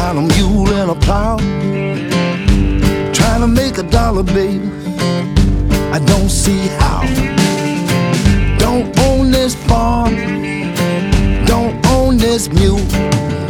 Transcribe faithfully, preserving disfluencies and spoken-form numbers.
got a mule and a plow, trying to make a dollar, baby. I don't see how. Don't own this farm, don't own this mule,